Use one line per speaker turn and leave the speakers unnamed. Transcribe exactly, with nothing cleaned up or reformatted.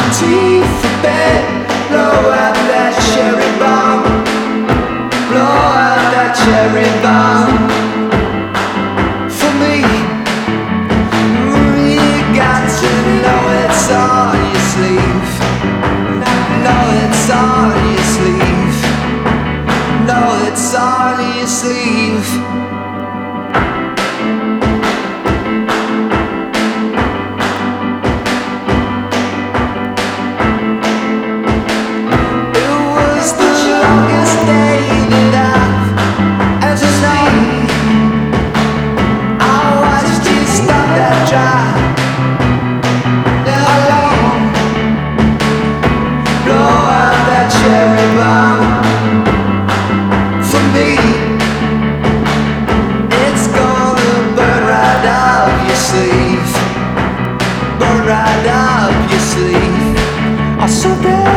tea for bed. Blow out that cherry bomb. Blow out that cherry bomb. For me, you got to know it's on your sleeve. Know it's on your sleeve. Know it's on your sleeve. Right up your sleeve. I saw that.